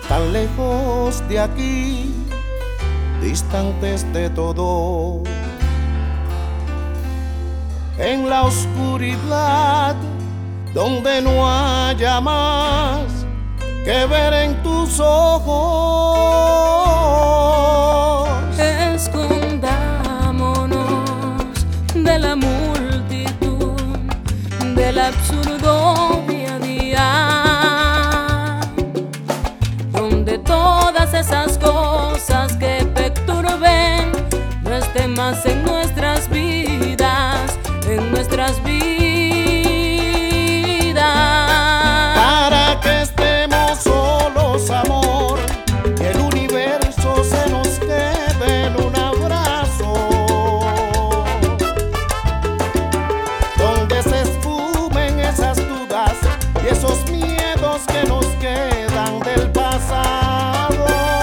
tan lejos de aquí, distantes de todo. En la oscuridad, donde no haya más que ver en tus ojos. Escondámonos de la multitud, del absurdo día a día, donde todas esas cosas que perturben no estén más en nuestras vidas, en nuestras vidas. Para que estemos solos, amor, y el universo se nos quede en un abrazo, donde se esfumen esas dudas y esos miedos que nos quedan del pasado.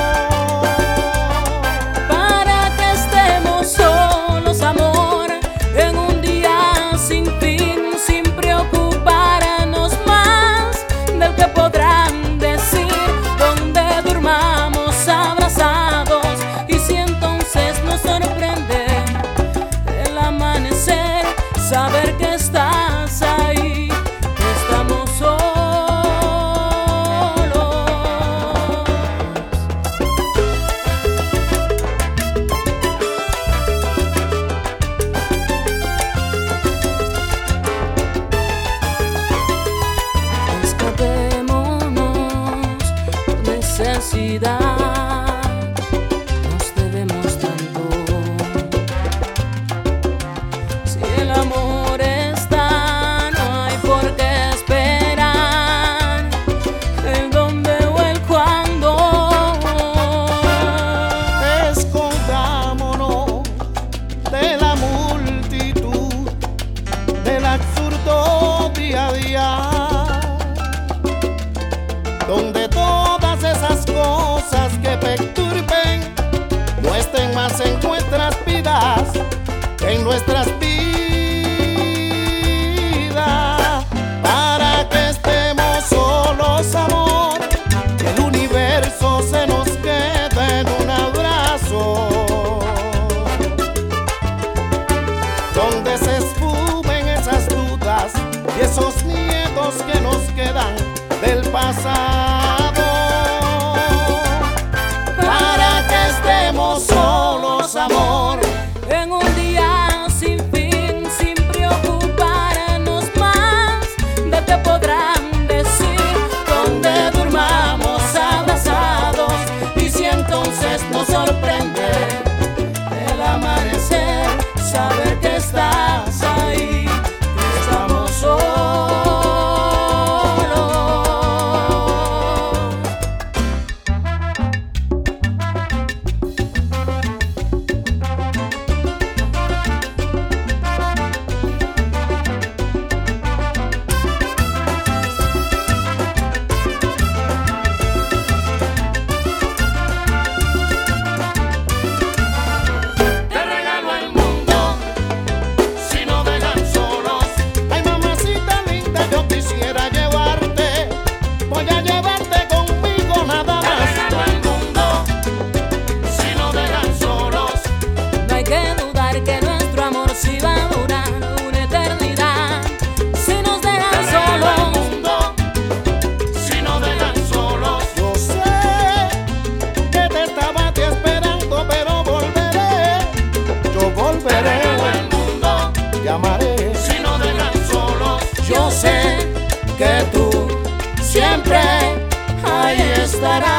Para que estemos solos, amor, en un día sin fin, sin preocuparnos más del que podrán decir, donde durmamos abrazados, y si entonces nos sorprende el amanecer, saber que estás ahí, que estamos solos. Escapémonos por necesidad, nos debemos tanto. Si el amor está, no hay por qué esperar el dónde o el cuándo. Escondámonos de la multitud, del absurdo día a día, donde todas esas cosas que perturben no estén más en nuestras vidas, en nuestras vidas. Para que estemos solos, amor, y el universo se nos quede en un abrazo, donde se esfumen esas dudas y esos miedos que nos quedan del pasado. Para que estemos solos, amor, En un día sin fin, sin preocuparnos más de qué podrán decir, donde durmamos abrazados, y si entonces nos sorprende el amanecer, saber que estás ahí, que estamos solos. te regalo el mundo si no dejan solos. Ay, mamacita linda, yo quisiera llevarte, voy a llevarte conmigo nada más. Te regalo el mundo si no dejan solos. No hay que dudar que nuestro amor sí va a durar una eternidad. Si nos Te dejan regalo el solos, mundo si no dejan solos. Yo sé que te estaba a ti esperando, pero volveré, yo Te volveré. regalo el mundo Llamaré si nos dejan solos, yo sé que tú siempre ahí estarás.